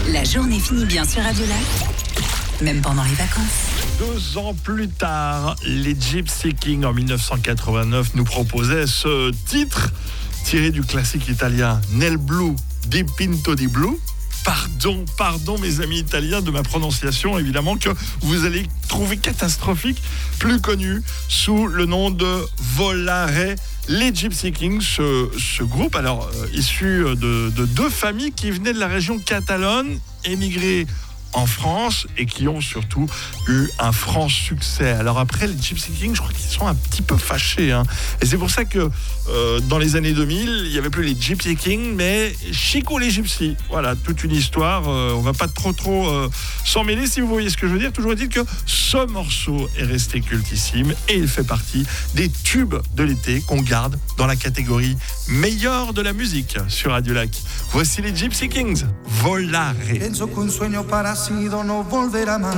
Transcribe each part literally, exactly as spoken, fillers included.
La journée finit bien sur Radio Lac, même pendant les vacances. Deux ans plus tard, les Gypsy Kings en dix-neuf cent quatre-vingt-neuf nous proposaient ce titre tiré du classique italien Nel blu dipinto di blu. Pardon, pardon mes amis italiens de ma prononciation, évidemment que vous allez trouver catastrophique, plus connu sous le nom de Volare. Les Gypsy Kings, ce, ce groupe, alors euh, issu de, de deux familles qui venaient de la région catalane, émigrées en France et qui ont surtout eu un franc succès. Alors après, les Gypsy Kings, je crois qu'ils sont un petit peu fâchés. Hein. Et c'est pour ça que euh, dans les années deux mille, il n'y avait plus les Gypsy Kings, mais Chico les Gypsy. Voilà, toute une histoire. Euh, on ne va pas trop trop euh, s'en mêler, si vous voyez ce que je veux dire. Toujours est-il que ce morceau est resté cultissime et il fait partie des tubes de l'été qu'on garde dans la catégorie meilleur de la musique sur Radio Lac. Voici les Gypsy Kings, Volare. Penso qu'un sueño parecido no volverá más.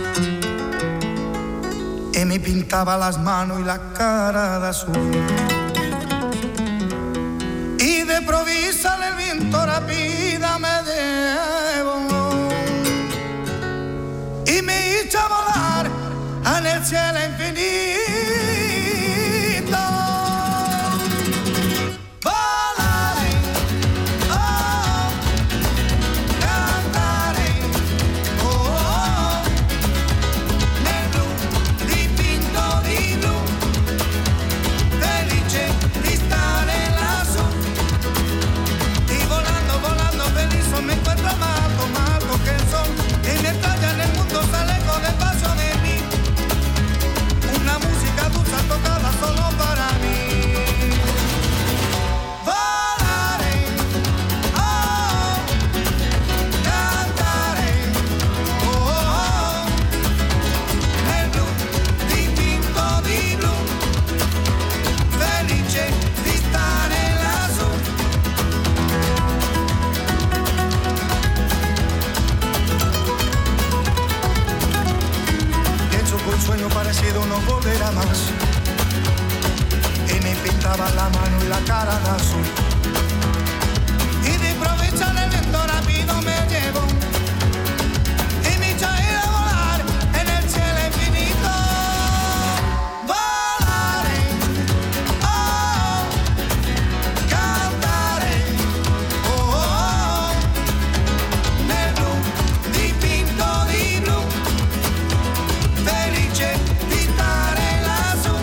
Y me pintaba las manos y la cara de azul. Y de provisa el viento rápida me llevó. Y me hizo volar en el cielo infinito. Sueño parecido no volverá más. Y me pintaba la mano y la cara de azul. Y de aprovechar el viento rápido me llevo. Y me hizo ir a volar en el cielo infinito. Volaré, oh, cantaré, oh, oh, nel blu dipinto di blu. Felice di stare lassù.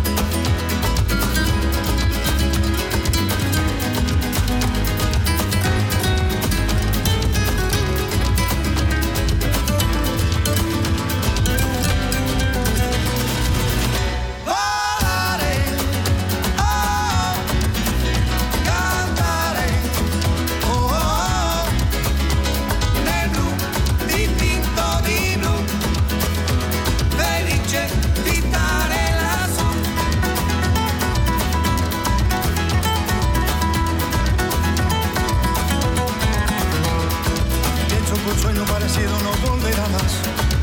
Volare, oh, cantare, oh, oh, nel blu dipinto di blu. Felice di stare lassù. Pienso que un sueño parecido no volverá más.